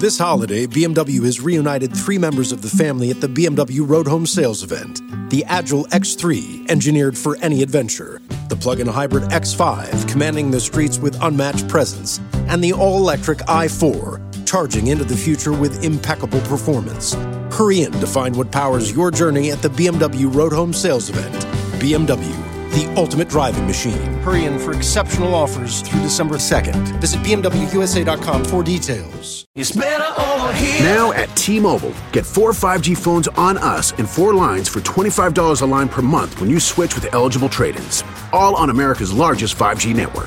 This holiday, BMW has reunited 3 members of the family at the BMW Road Home Sales event. The Agile X3, engineered for any adventure. The plug-in hybrid X5, commanding the streets with unmatched presence. And the all-electric i4, charging into the future with impeccable performance. Hurry in to find what powers your journey at the BMW Road Home Sales event. BMW, the ultimate driving machine. Hurry in for exceptional offers through December 2nd. Visit BMWUSA.com for details. It's better over here. Now at T-Mobile, get 4 5G phones on us and 4 lines for $25 a line per month when you switch with eligible trade-ins. All on America's largest 5G network.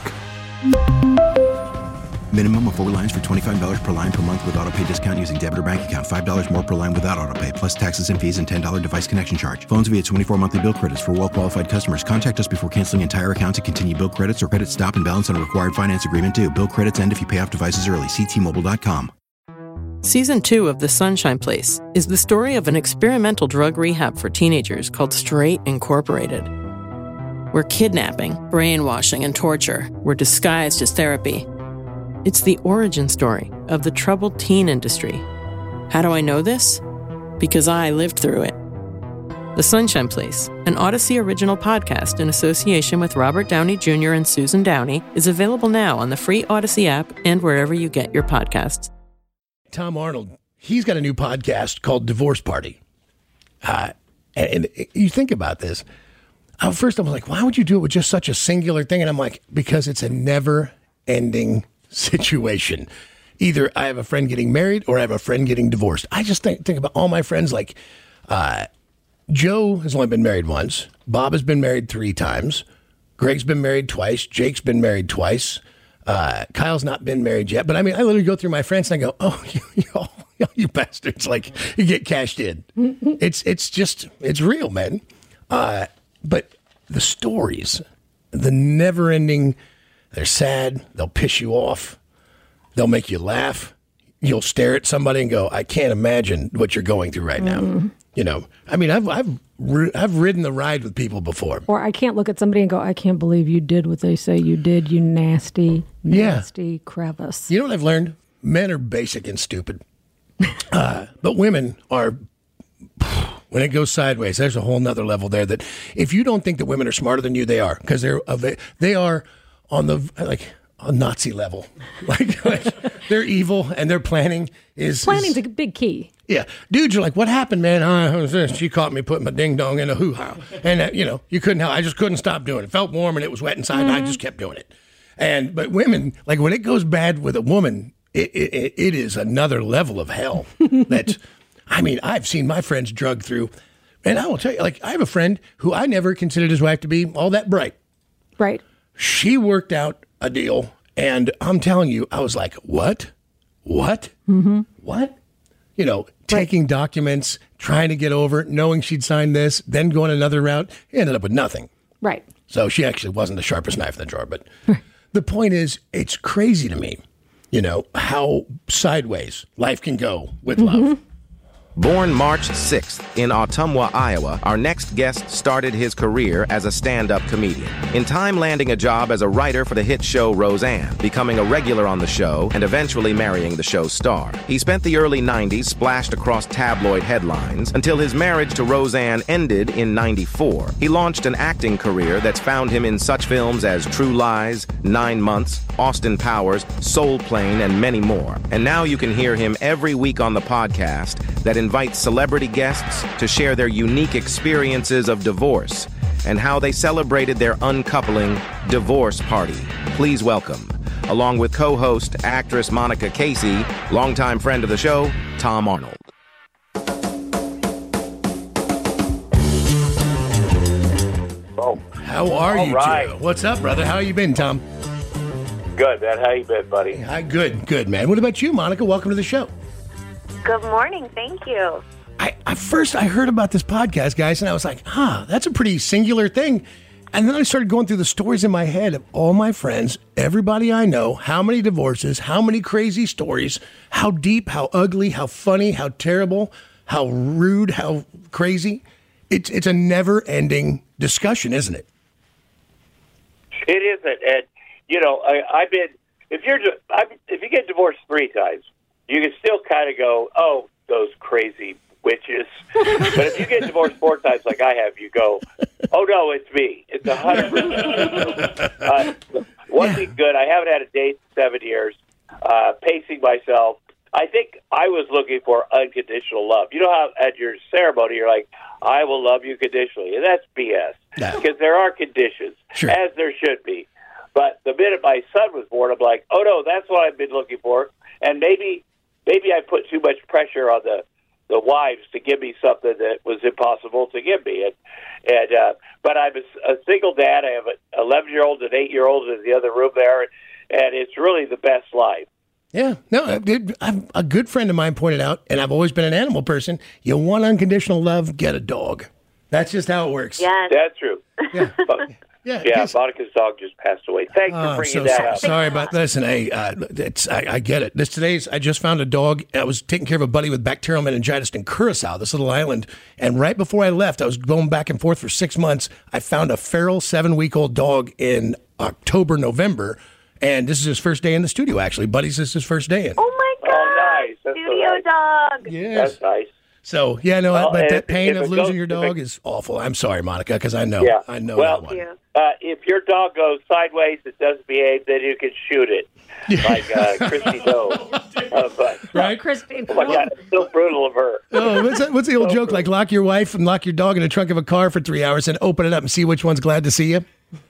Minimum of 4 lines for $25 per line per month with autopay discount using debit or bank account. $5 more per line without autopay, plus taxes and fees and $10 device connection charge. Phones via 24 monthly bill credits for well-qualified customers. Contact us before canceling entire account to continue bill credits or credit stop and balance on required finance agreement due. Bill credits end if you pay off devices early. See T-Mobile.com. Season 2 of The Sunshine Place is the story of an experimental drug rehab for teenagers called Straight Incorporated, where kidnapping, brainwashing, and torture were disguised as therapy. It's the origin story of the troubled teen industry. How do I know this? Because I lived through it. The Sunshine Place, an Odyssey original podcast in association with Robert Downey Jr. and Susan Downey, is available now on the free Odyssey app and wherever you get your podcasts. Tom Arnold, he's got a new podcast called Divorce Party. And you think about this. First, I was like, why would you do it with just such a singular thing? And I'm like, because it's a never-ending situation. Either I have a friend getting married or I have a friend getting divorced. I just think about all my friends. Like Joe has only been married once. Bob has been married 3 times. Greg's been married twice. Jake's been married twice. Kyle's not been married yet. But I mean, I literally go through my friends and I go, oh, you bastards. Like, you get cashed in. It's real, man. But the stories, the never ending, they're sad. They'll piss you off. They'll make you laugh. You'll stare at somebody and go, I can't imagine what you're going through right now. You know, I mean, I've ridden the ride with people before. Or I can't look at somebody and go, I can't believe you did what they say you did, you nasty crevice. You know what I've learned? Men are basic and stupid. But women are, when it goes sideways, there's a whole nother level there that if you don't think that women are smarter than you, they are. Because they are on the, like, a Nazi level. Like they're evil and their planning is... Planning's a big key. Yeah. Dudes are like, what happened, man? She caught me putting my ding-dong in a hoo-ha. And, you couldn't help. I just couldn't stop doing it. It felt warm and it was wet inside and I just kept doing it. But women, like when it goes bad with a woman, it is another level of hell. I've seen my friends drug through. And I will tell you, like, I have a friend who I never considered his wife to be all that bright. Right. She worked out a deal, and I'm telling you, I was like, what? Mm-hmm. What? Taking documents, trying to get over it, knowing she'd signed this, then going another route, ended up with nothing. Right. So she actually wasn't the sharpest knife in the drawer. But the point is, it's crazy to me, how sideways life can go with love. Born March 6th in Ottumwa, Iowa, our next guest started his career as a stand-up comedian. In time landing a job as a writer for the hit show Roseanne, becoming a regular on the show, and eventually marrying the show's star. He spent the early 90s splashed across tabloid headlines until his marriage to Roseanne ended in 94. He launched an acting career that's found him in such films as True Lies, 9 Months, Austin Powers, Soul Plane, and many more. And now you can hear him every week on the podcast that invites celebrity guests to share their unique experiences of divorce and how they celebrated their uncoupling divorce party. Please welcome, along with co-host actress Monica Casey, longtime friend of the show, Tom Arnold. Oh, how are you, Joe? What's up, brother? How you been, Tom? Good, man. How you been, buddy? Good, man. What about you, Monica? Welcome to the show. Good morning. Thank you. I heard about this podcast, guys, and I was like, that's a pretty singular thing. And then I started going through the stories in my head of all my friends, everybody I know, how many divorces, how many crazy stories, how deep, how ugly, how funny, how terrible, how rude, how crazy. It's a never-ending discussion, isn't it? It isn't. And, I've been, if you get divorced 3 times, you can still kind of go, oh, those crazy witches. But if you get divorced 4 times like I have, you go, oh, no, it's me. It's 100%. One thing good, I haven't had a date in 7 years. Pacing myself. I think I was looking for unconditional love. You know how at your ceremony you're like, I will love you conditionally. And that's BS. Because there are conditions, as there should be. But the minute my son was born, I'm like, oh, no, that's what I've been looking for. And maybe I put too much pressure on the wives to give me something that was impossible to give me. But I'm a single dad. I have an 11-year-old and 8-year-old in the other room there, and it's really the best life. Yeah. No, a good friend of mine pointed out, and I've always been an animal person, you want unconditional love, get a dog. That's just how it works. Yes. That's true. Yeah. Yeah, Monica's dog just passed away. Thanks for bringing that up. Sorry about this. And I get it. I just found a dog. I was taking care of a buddy with bacterial meningitis in Curacao, this little island. And right before I left, I was going back and forth for 6 months. I found a feral 7-week-old dog in October, November. And this is his first day in the studio, actually. Buddy's this is his first day in. Oh, my God. Oh, nice. That's Studio dog. Yes. That's nice. So, yeah, no, Well, but that pain of losing your if it- dog is awful. I'm sorry, Monica, because I know. Yeah. I know Well, that one. if your dog goes sideways, it doesn't behave, then you can shoot it, like Christy Doe. Right? Christine. Oh, my God, it's so brutal of her. Oh, what's the old joke? Like lock your wife and lock your dog in the trunk of a car for 3 hours and open it up and see which one's glad to see you?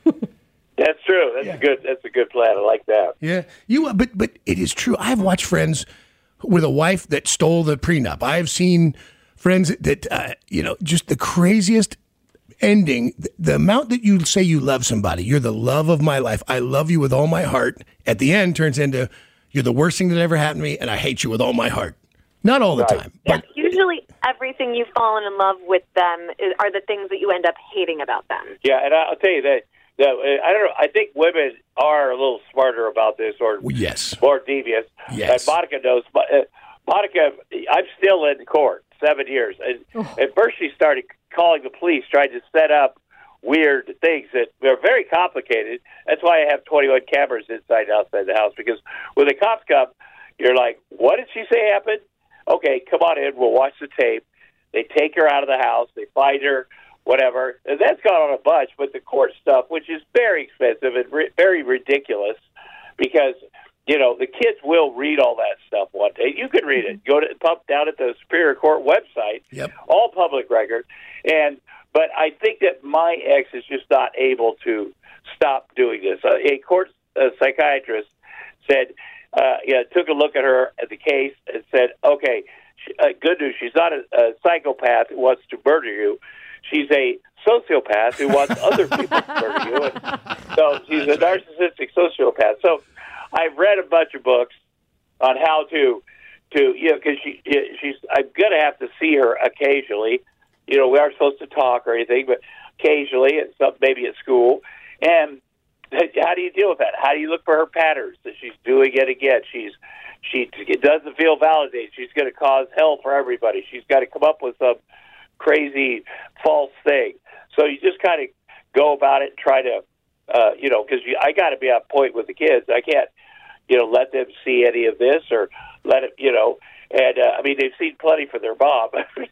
That's true. That's a good plan. I like that. Yeah. But it is true. I've watched friends with a wife that stole the prenup. I've seen friends that, just the craziest ending. The amount that you say you love somebody, you're the love of my life. I love you with all my heart. At the end turns into, you're the worst thing that ever happened to me, and I hate you with all my heart. Not all the time. Yeah, But usually everything you've fallen in love with them are the things that you end up hating about them. Yeah, and I'll tell you that I don't know. I think women are a little smarter about this, or yes, more devious. Yes. And Monica knows. Monica, I'm still in court 7 years, and at first she started calling the police, trying to set up weird things that are very complicated. That's why I have 21 cameras inside and outside the house, because when the cops come, you're like, what did she say happened? Okay, come on in. We'll watch the tape. They take her out of the house. They find her, whatever. And that's gone on a bunch, but the court stuff, which is very expensive and very ridiculous, because, the kids will read all that stuff one day. You can read it. Go down at the Superior Court website. Yep. All public record. But I think that my ex is just not able to stop doing this. A court psychiatrist said, took a look at her at the case and said, okay, good news. She's not a psychopath who wants to murder you. She's a sociopath who wants other people to murder you. And so she's a narcissistic sociopath. So I've read a bunch of books on how to because she's. I'm going to have to see her occasionally. We aren't supposed to talk or anything, but occasionally, and maybe at school. And how do you deal with that? How do you look for her patterns that she's doing it again? She doesn't feel validated. She's going to cause hell for everybody. She's got to come up with some crazy false thing. So you just kind of go about it and try to, because I got to be on point with the kids. I can't, let them see any of this or let it, and they've seen plenty for their mom,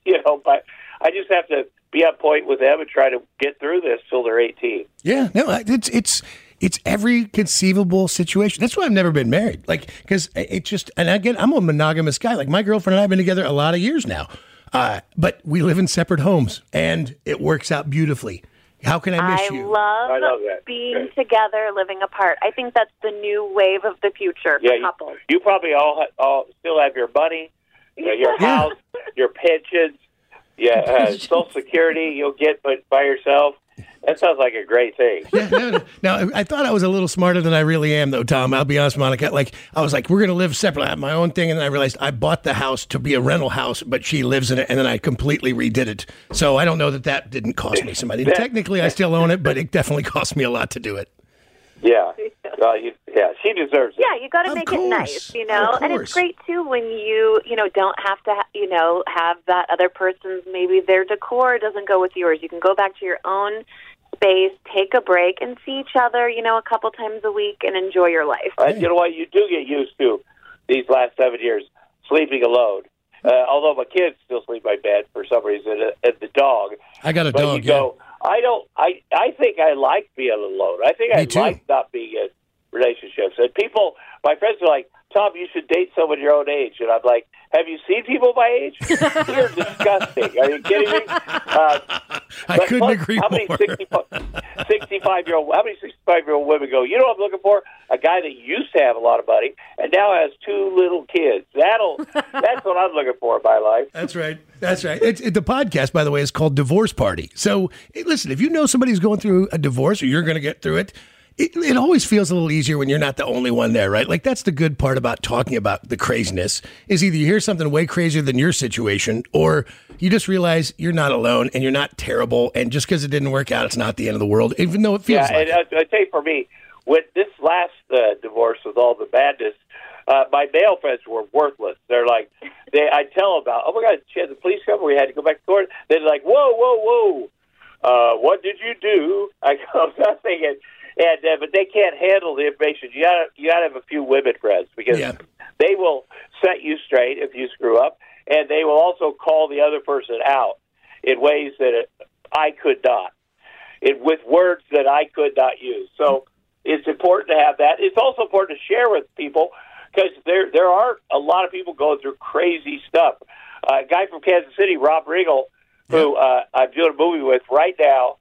but I just have to be on point with them and try to get through this till they're 18. Yeah, no, it's every conceivable situation. That's why I've never been married. Because it just, and again, I'm a monogamous guy. Like, my girlfriend and I have been together a lot of years now. But we live in separate homes, and it works out beautifully. How can I miss you? I love being together, living apart. I think that's the new wave of the future for couples. You probably all still have your money, your house, your pensions, Social Security you'll get by yourself. That sounds like a great thing. Yeah, Now, I thought I was a little smarter than I really am, though, Tom. I'll be honest, Monica. I was like, we're going to live separately. I have my own thing, and then I realized I bought the house to be a rental house, but she lives in it, and then I completely redid it. So I don't know that didn't cost me some money. Technically, I still own it, but it definitely cost me a lot to do it. Yeah. She deserves it. Yeah, you got to make it nice, And it's great too when you don't have to, have that other person's, maybe their decor doesn't go with yours. You can go back to your own space, take a break, and see each other, a couple times a week and enjoy your life. You know what? You do get used to these last 7 years. sleeping alone. Although my kids still sleep in my bed for some reason, and the dog. I got a but dog. You go, I think I like being alone. I think I like not being in relationships. And my friends are like, Tom, you should date someone your own age. And I'm like, have you seen people my age? You're disgusting. Are you kidding me? I couldn't agree more. How many 65-year-old women go, you know what I'm looking for? A guy that used to have a lot of money and now has 2 little kids. That's what I'm looking for in my life. That's right. That's right. The podcast, by the way, is called Divorce Party. So, listen, if you know somebody's going through a divorce or you're going to get through it, it always feels a little easier when you're not the only one there, right? Like, that's the good part about talking about the craziness is either you hear something way crazier than your situation or you just realize you're not alone and you're not terrible. And just because it didn't work out, it's not the end of the world, even though it feels like it. I tell you, for me, with this last divorce with all the madness, my male friends were worthless. They're like, I tell them about, oh my God, she had the police come, we had to go back to court. They're like, whoa. What did you do? I go, nothing. But they can't handle the information. You gotta have a few women friends because they will set you straight if you screw up, and they will also call the other person out in ways that I could not, with words that I could not use. So it's important to have that. It's also important to share with people because there are a lot of people going through crazy stuff. A guy from Kansas City, Rob Riggle, who I'm doing a movie with right now.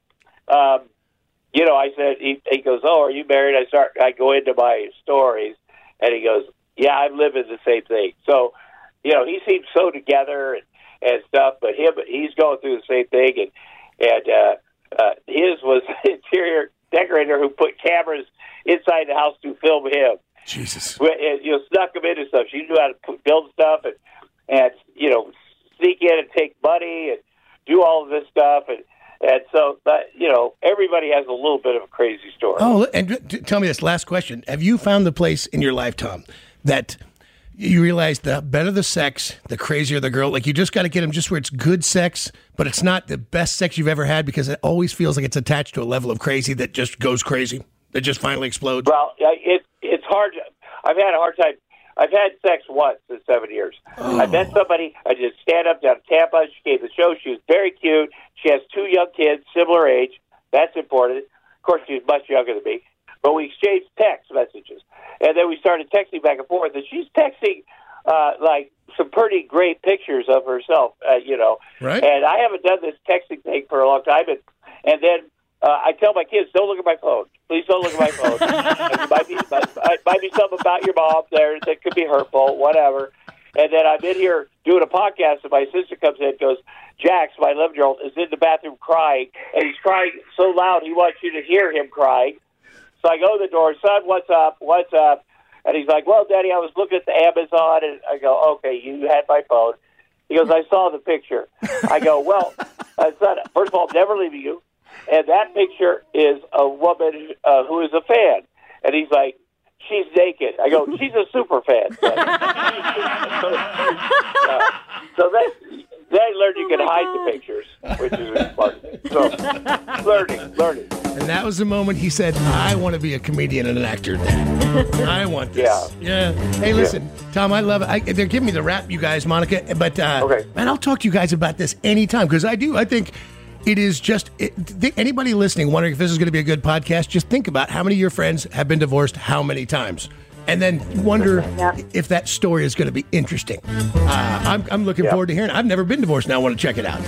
I said, he goes, oh, are you married? I go into my stories, and he goes, yeah, I'm living the same thing. So, he seems so together and stuff, but he's going through the same thing, and his was an interior decorator who put cameras inside the house to film him. Jesus. And, snuck him into stuff. She knew how to build stuff and sneak in and take money and do all of this stuff, and so, everybody has a little bit of a crazy story. Oh, and tell me this last question. Have you found the place in your life, Tom, that you realize the better the sex, the crazier the girl? Like, you just got to get them just where it's good sex, but it's not the best sex you've ever had because it always feels like it's attached to a level of crazy that just goes crazy, that just finally explodes? Well, it's hard. I've had a hard time. I've had sex once in 7 years. Oh. I met somebody. I did stand-up down in Tampa. She gave the show. She was very cute. She has 2 young kids, similar age. That's important. Of course, she's much younger than me. But we exchanged text messages. And then we started texting back and forth. And she's texting, some pretty great pictures of herself, Right. And I haven't done this texting thing for a long time. And then I tell my kids, don't look at my phone. Please don't look at my phone. It might be something about your mom there that could be hurtful, whatever. And then I'm in here doing a podcast, and my sister comes in and goes, Jax, my 11-year-old, is in the bathroom crying, and he's crying so loud he wants you to hear him crying. So I go to the door, son, what's up? And he's like, well, Daddy, I was looking at the Amazon, and I go, okay, you had my phone. He goes, I saw the picture. I go, well, son, first of all, I'm never leaving you. And that picture is a woman who is a fan. And he's like, she's naked. I go, she's a super fan. So then I learned you can hide the pictures, which is fun. So learning. And that was the moment he said, I want to be a comedian and an actor now. I want this. Yeah. Hey, listen, Tom, I love it. They're giving me the rap, you guys, Monica. But, okay. Man, I'll talk to you guys about this anytime because I do. I think it is just, anybody listening wondering if this is going to be a good podcast, just think about how many of your friends have been divorced how many times. And then wonder if that story is going to be interesting. I'm looking forward to hearing it. I've never been divorced. Now I want to check it out.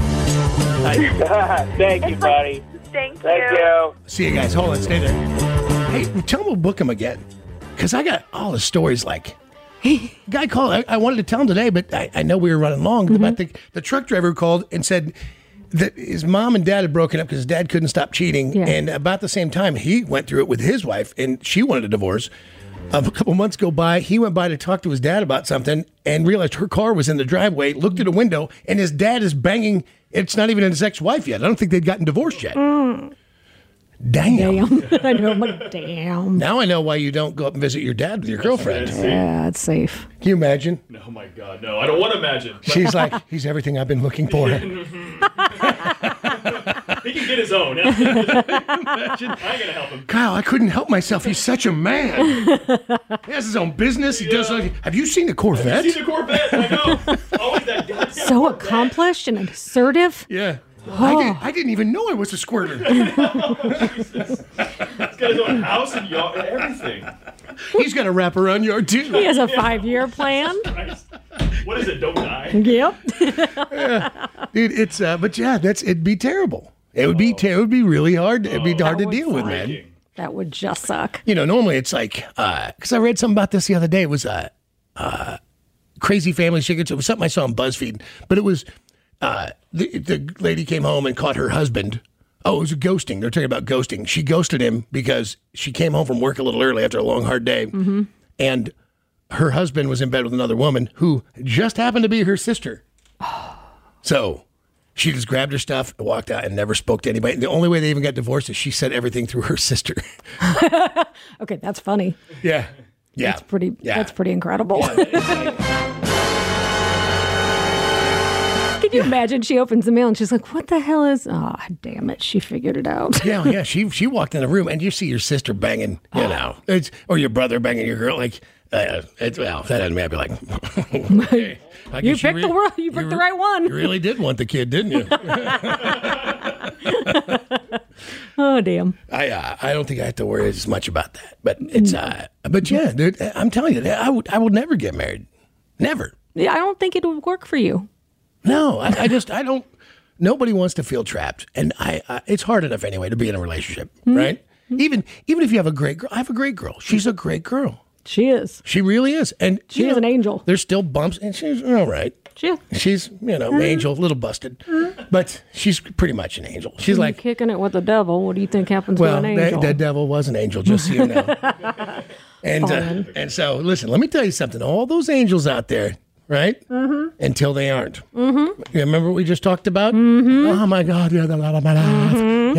Thank you, buddy. Thank you. See you guys. Hold on. Stay there. Hey, tell them we'll book him again. Because I got all the stories like... Guy called. I wanted to tell him today, but I know we were running long. Mm-hmm. About the truck driver who called and said that his mom and dad had broken up because his dad couldn't stop cheating. Yeah. And about the same time, he went through it with his wife, and she wanted a divorce. A couple months go by, he went by to talk to his dad about something and realized her car was in the driveway, looked at a window, and his dad is banging. It's not even his ex-wife yet. I don't think they'd gotten divorced yet. Damn. I know, I'm like, damn. Now I know why you don't go up and visit your dad with your girlfriend. Yeah, it's safe. Can you imagine? Oh, my God. No, I don't want to imagine. She's like, he's everything I've been looking for. He can get his own. I ain't gonna help him. Kyle, I couldn't help myself. He's such a man. He has his own business. He does. Have you seen the Corvette? I've seen the Corvette. I know. Always that goddamn So accomplished and assertive. Yeah. Oh. I didn't even know I was a squirter. Jesus. He's got his own house and yard and everything. He's got a wraparound yard too. He has a 5-year plan. What is it? Don't die. Yep. Dude, it's but yeah, it'd be terrible. It would be really hard. It'd be hard to deal with, man. That would just suck. You know, normally it's like because I read something about this the other day. It was Crazy Family Secrets. It was something I saw on BuzzFeed, but it was the lady came home and caught her husband. Oh, it was a ghosting. They're talking about ghosting. She ghosted him because she came home from work a little early after a long, hard day. Mm-hmm. And her husband was in bed with another woman who just happened to be her sister. So she just grabbed her stuff and walked out and never spoke to anybody. And the only way they even got divorced is she said everything through her sister. Okay, that's funny. Yeah. Yeah. That's pretty incredible. Yeah, Can you imagine? She opens the mail and she's like, "What the hell is?" Oh, damn it! She figured it out. Yeah. She walked in the room and you see your sister banging, or your brother banging your girl. Like, that doesn't mean I'd be like, okay. You picked the right one. You really did want the kid, didn't you? Oh, damn. I don't think I have to worry as much about that. But it's but yeah, dude, I'm telling you, I would never get married. Never. Yeah, I don't think it would work for you. No, I don't. Nobody wants to feel trapped, and it's hard enough anyway to be in a relationship, right? Even if you have a great girl, I have a great girl. She's a great girl. She is. She really is, and she is an angel. There's still bumps, and she's all right. She's angel, a little busted, but she's pretty much an angel. She's like kicking it with the devil. What do you think happens with an angel? The devil was an angel, just so you know. And so listen, let me tell you something. All those angels out there. Right? Mm-hmm. Until they aren't. Mm-hmm. You remember what we just talked about? Mm-hmm. Oh, my God. You're the love of my life. Mm-hmm.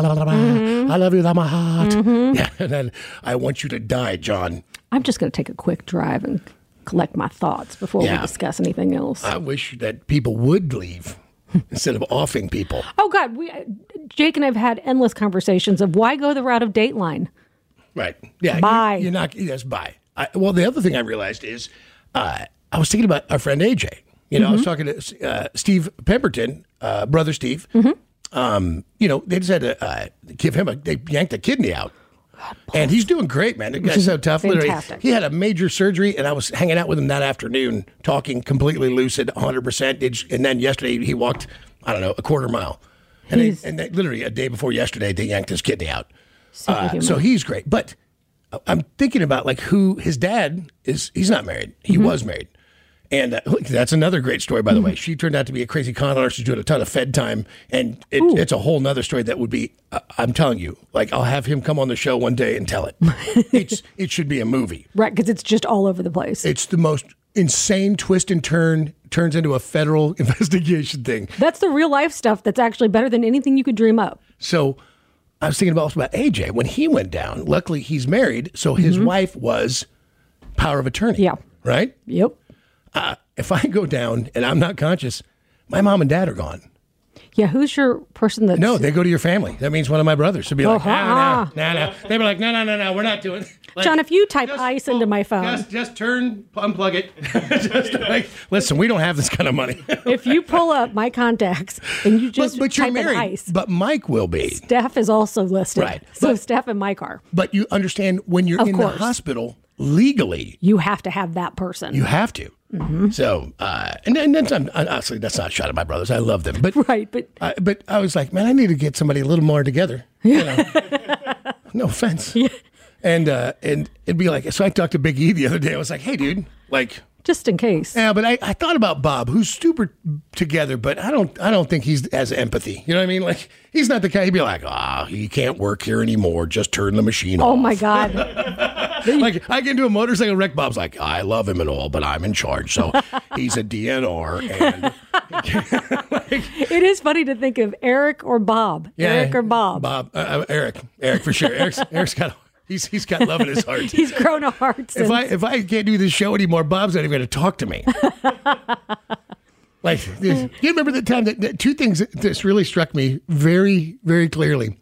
I love you, that's my heart. Mm-hmm. Yeah, and then I want you to die, John. I'm just going to take a quick drive and collect my thoughts before we discuss anything else. I wish that people would leave instead of offing people. Oh, God. Jake and I have had endless conversations of why go the route of Dateline? Right. Yeah. Bye. You're not. Yes, bye. Well, the other thing I realized is... I was thinking about our friend AJ. I was talking to Steve Pemberton, brother Steve. Mm-hmm. They just had to give him they yanked a kidney out. And he's doing great, man. The guy's so tough. Fantastic. Literally, he had a major surgery, and I was hanging out with him that afternoon, talking completely lucid, 100%. And then yesterday he walked, a quarter mile. And they literally a day before yesterday, they yanked his kidney out. So he's great. But I'm thinking about who his dad is. He's not married. He was married. And that's another great story, by the way. She turned out to be a crazy con artist. She's doing a ton of Fed time. And it's a whole nother story that would be, I'm telling you, I'll have him come on the show one day and tell it. It should be a movie. Right, because it's just all over the place. It's the most insane twist and turns into a federal investigation thing. That's the real life stuff that's actually better than anything you could dream up. So I was thinking also about AJ. When he went down, luckily he's married, so his wife was power of attorney. Yeah. Right? Yep. If I go down and I'm not conscious, my mom and dad are gone. Yeah, who's your person that's... No, they go to your family. That means one of my brothers should be like, no. They'd be like, no, we're not doing it. John, if you type ice into my phone... Just unplug it. Listen, we don't have this kind of money. If you pull up my contacts and you just but type you're married, in ice... But Mike will be. Steph is also listed. Right. So Steph and Mike are. But you understand when you're in the hospital, legally... You have to have that person. You have to. Mm-hmm. So, and then honestly, that's not a shot at my brothers. I love them, but but I was like, man, I need to get somebody a little more together. No offense. Yeah. And it'd be like, so I talked to Big E the other day. I was like, hey, dude, just in case. Yeah, but I thought about Bob, who's super together, but I don't think he's as empathy. You know what I mean? He's not the guy. He'd be like, you can't work here anymore. Just turn the machine off. Oh my God. I get into a motorcycle wreck. Bob's like, I love him and all, but I'm in charge. So he's a DNR. And it is funny to think of Eric or Bob. Yeah, Eric or Bob. Bob, Eric for sure. Eric's got. He's got love in his heart. He's grown a heart since. If I can't do this show anymore, Bob's not even going to talk to me. Like, you remember the time that two things that really struck me very, very clearly.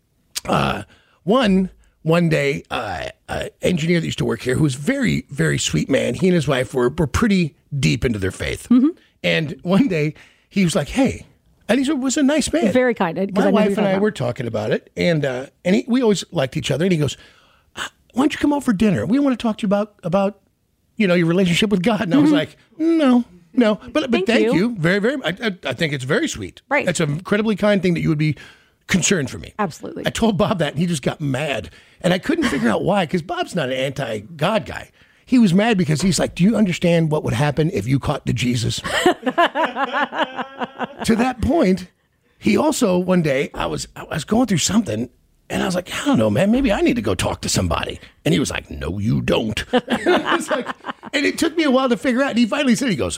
One day, engineer that used to work here, who was very, very sweet man. He and his wife were pretty deep into their faith. Mm-hmm. And one day he was like, "Hey," and he was a nice man, very kind. My wife and I were talking about it, and we always liked each other. And he goes, "Why don't you come out for dinner? We want to talk to you about your relationship with God." And I was like, "No, but thank you very, very. I think it's very sweet. Right? That's an incredibly kind thing that you would be concerned for me." Absolutely. I told Bob that, and he just got mad, and I couldn't figure out why, because Bob's not an anti-God guy. He was mad because he's like, "Do you understand what would happen if you caught the Jesus?" To that point, he also, one day, I was going through something, and I was like, "I don't know, man, maybe I need to go talk to somebody." And he was like, "No, you don't." And it took me a while to figure out. And he finally said, he goes,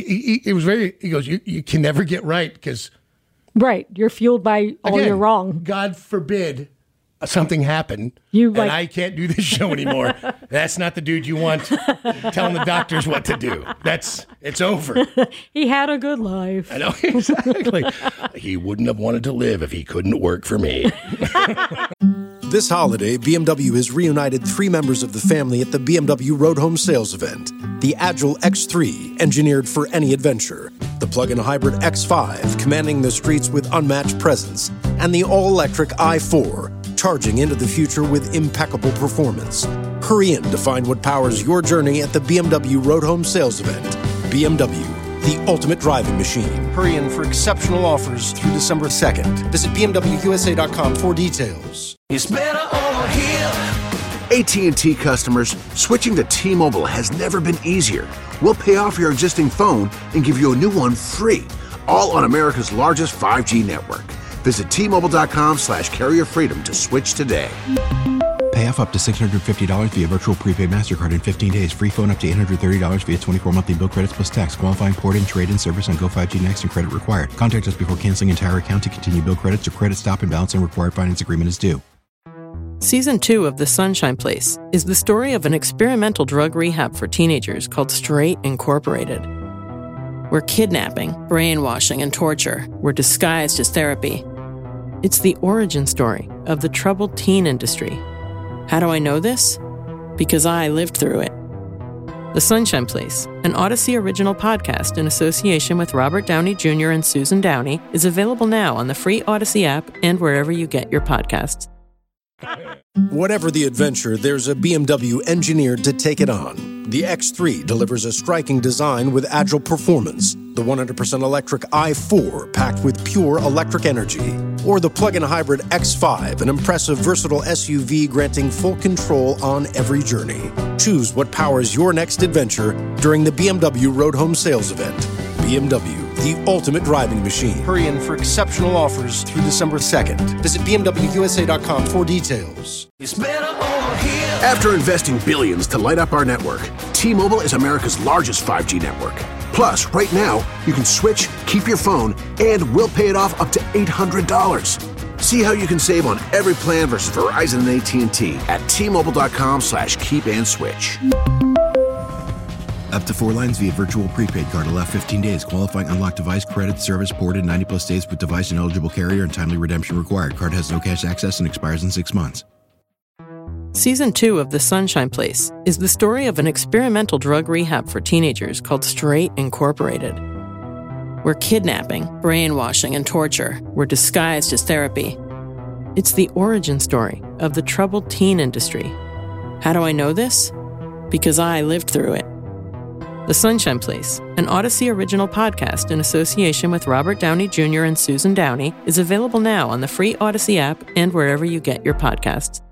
"You can never get right because..." Right. You're fueled by all your wrong. God forbid something happened and I can't do this show anymore. That's not the dude you want telling the doctors what to do. It's over. He had a good life. I know, exactly. He wouldn't have wanted to live if he couldn't work for me. This holiday, BMW has reunited 3 members of the family at the BMW Road Home Sales Event. The Agile X3, engineered for any adventure. The plug-in hybrid X5, commanding the streets with unmatched presence. And the all-electric i4, charging into the future with impeccable performance. Hurry in to find what powers your journey at the BMW Road Home Sales Event. BMW, the ultimate driving machine. Hurry in for exceptional offers through December 2nd. Visit BMWUSA.com for details. It's better over here. AT&T customers, switching to T-Mobile has never been easier. We'll pay off your existing phone and give you a new one free, all on America's largest 5G network. Visit T-Mobile.com/carrier freedom to switch today. Pay off up to $650 via virtual prepaid MasterCard in 15 days. Free phone up to $830 via 24 monthly bill credits plus tax. Qualifying port-in, trade-in service on Go 5G Next and credit required. Contact us before canceling entire account to continue bill credits or credit stop and balance and required finance agreement is due. Season 2 of The Sunshine Place is the story of an experimental drug rehab for teenagers called Straight Incorporated, where kidnapping, brainwashing, and torture were disguised as therapy. It's the origin story of the troubled teen industry. How do I know this? Because I lived through it. The Sunshine Place, an Odyssey original podcast in association with Robert Downey Jr. and Susan Downey, is available now on the free Odyssey app and wherever you get your podcasts. Whatever the adventure, there's a BMW engineered to take it on. The X3 delivers a striking design with agile performance. The 100% electric i4 packed with pure electric energy. Or the plug-in hybrid X5, an impressive, versatile SUV granting full control on every journey. Choose what powers your next adventure during the BMW Road Home Sales Event. BMW, the ultimate driving machine. Hurry in for exceptional offers through December 2nd. Visit BMWUSA.com for details. It's better over here. After investing billions to light up our network, T-Mobile is America's largest 5G network. Plus, right now, you can switch, keep your phone, and we'll pay it off up to $800. See how you can save on every plan versus Verizon and AT&T at T-Mobile.com/keep-and-switch. Up to 4 lines via virtual prepaid card. Allow 15 days. Qualifying unlocked device credit service ported 90+ days with device and eligible carrier and timely redemption required. Card has no cash access and expires in 6 months. Season 2 of The Sunshine Place is the story of an experimental drug rehab for teenagers called Straight Incorporated, where kidnapping, brainwashing, and torture were disguised as therapy. It's the origin story of the troubled teen industry. How do I know this? Because I lived through it. The Sunshine Place, an Odyssey original podcast in association with Robert Downey Jr. and Susan Downey, is available now on the free Odyssey app and wherever you get your podcasts.